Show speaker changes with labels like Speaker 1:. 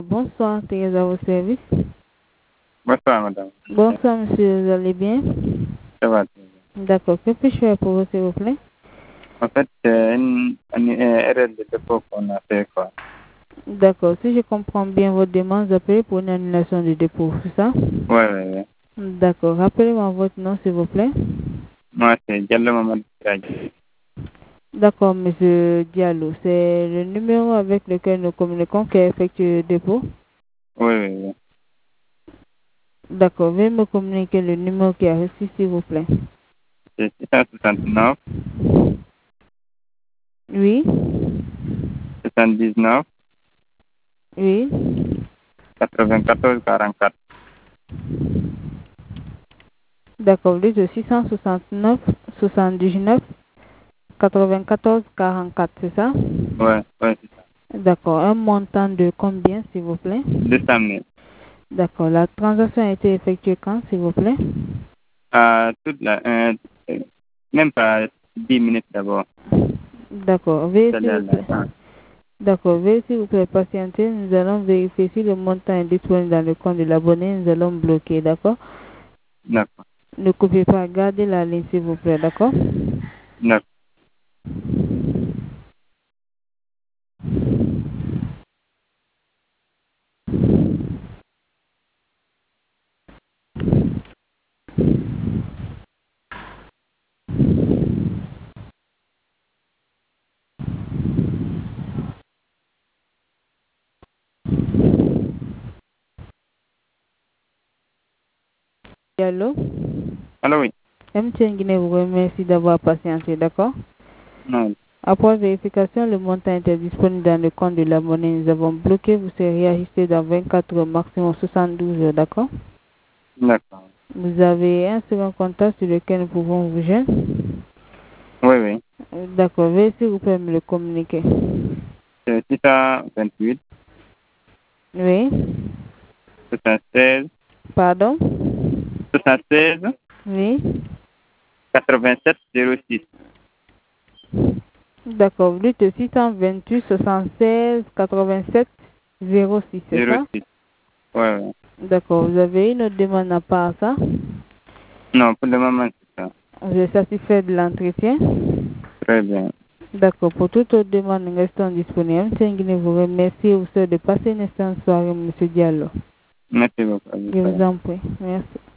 Speaker 1: Bonsoir, Thérèse à vos services.
Speaker 2: Bonsoir, madame.
Speaker 1: Bonsoir, monsieur, vous allez bien?
Speaker 2: Ça va.
Speaker 1: D'accord, que puis-je faire pour vous, s'il vous plaît?
Speaker 2: En fait, c'est une erreur de dépôt qu'on a fait, quoi.
Speaker 1: D'accord, si je comprends bien votre demande, vous appelez pour une annulation de dépôt, c'est ça?
Speaker 2: Ouais.
Speaker 1: D'accord, rappelez-moi votre nom, s'il vous plaît.
Speaker 2: Moi, c'est Diallo Mamadou Siraj.
Speaker 1: D'accord, monsieur Diallo, c'est le numéro avec lequel nous communiquons qui a effectué le dépôt?
Speaker 2: Oui.
Speaker 1: D'accord, veuillez me communiquer le numéro qui a reçu, s'il vous plaît.
Speaker 2: C'est 669,
Speaker 1: Oui,
Speaker 2: 79,
Speaker 1: oui.
Speaker 2: 94, 44.
Speaker 1: D'accord, vous dites 669, 79, 94, 44, c'est ça?
Speaker 2: Ouais, c'est ça.
Speaker 1: D'accord, un montant de combien, s'il vous plaît?
Speaker 2: 200 000.
Speaker 1: D'accord, la transaction a été effectuée quand, s'il vous plaît?
Speaker 2: Même pas 10 minutes d'abord.
Speaker 1: D'accord, veuillez s'il vous plaît.
Speaker 2: Hein.
Speaker 1: D'accord, veuillez s'il vous plaît patienter. Nous allons vérifier si le montant est disponible dans le compte de l'abonné. Nous allons bloquer, d'accord?
Speaker 2: D'accord.
Speaker 1: Ne coupez pas, gardez la ligne, s'il vous plaît, d'accord?
Speaker 2: D'accord.
Speaker 1: Allô?
Speaker 2: Alors oui.
Speaker 1: MTN Guinée vous remercie d'avoir patienté, d'accord?
Speaker 2: Non.
Speaker 1: Après vérification, le montant était disponible dans le compte de l'abonné. Nous avons bloqué, vous serez ajusté dans 24 heures, maximum 72 heures, d'accord?
Speaker 2: D'accord.
Speaker 1: Vous avez un second contact sur lequel nous pouvons vous joindre?
Speaker 2: Oui.
Speaker 1: D'accord, veuillez s'il vous plaît me le communiquer.
Speaker 2: C'est 628,
Speaker 1: Oui?
Speaker 2: 76,
Speaker 1: Pardon?
Speaker 2: 76,
Speaker 1: Oui?
Speaker 2: 87, 06.
Speaker 1: D'accord, vous dites 628 76 87 06, c'est ça?
Speaker 2: 06. Ouais.
Speaker 1: D'accord, vous avez une autre demande à part ça?
Speaker 2: Non, pour le moment, c'est ça.
Speaker 1: Vous êtes satisfait de l'entretien?
Speaker 2: Très bien.
Speaker 1: D'accord, pour toute autre demande, nous restons disponibles. Je vous remercie et vous souhaite de passer une excellente soirée, M. Diallo.
Speaker 2: Merci beaucoup.
Speaker 1: Je vous en prie. Merci.